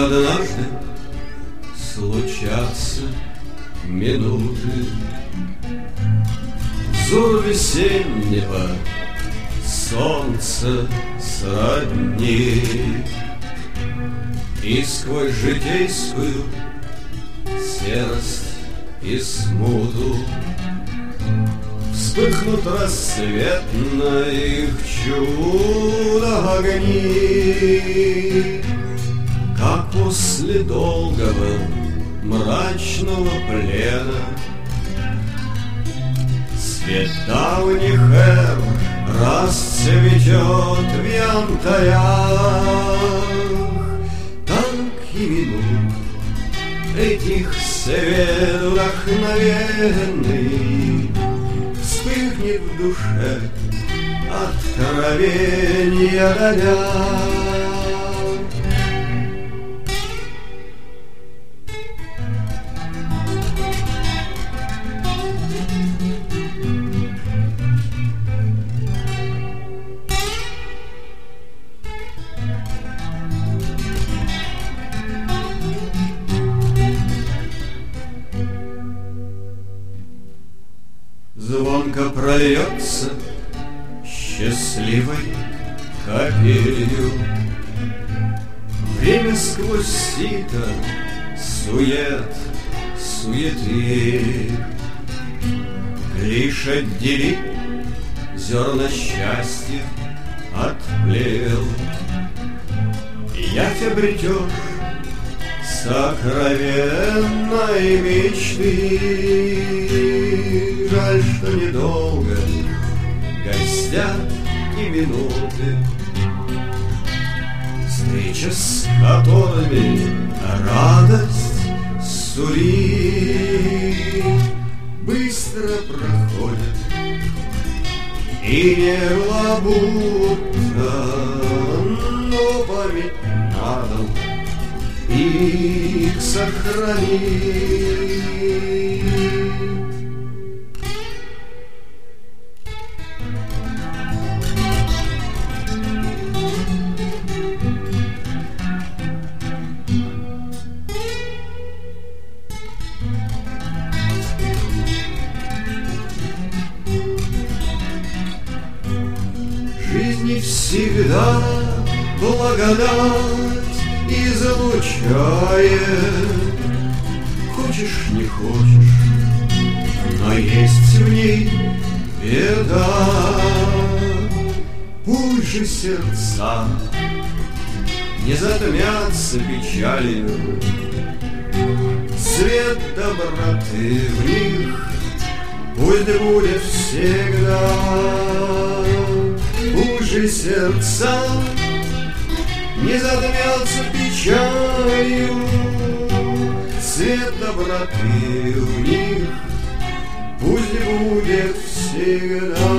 однажды случатся минуты, зов весеннего солнца сродни, и сквозь житейскую серость и смуту вспыхнут рассветно их чудо огни, как после долгого мрачного плена свет давних эр расцветет в янтарях. Так и минут этих свет вдохновенный вспыхнет в душе откровенья даря. Звонко прольется счастливой капелью время сквозь сито суеты. Лишь отдели зерна счастья от плел, явь обретешь сокровенной мечты. Жаль, что недолго гостят и минуты, встреча с которыми радость сулит, быстро проходит, и не было будто, но память надо их сохранить. Жизни всегда благодать излучает. Хочешь, не хочешь, но есть в ней беда. Пусть же сердца не затмятся печалью, свет доброты в них пусть будет всегда. Пусть же сердца не затмятся печалью, свет доброты в них пусть будет всегда.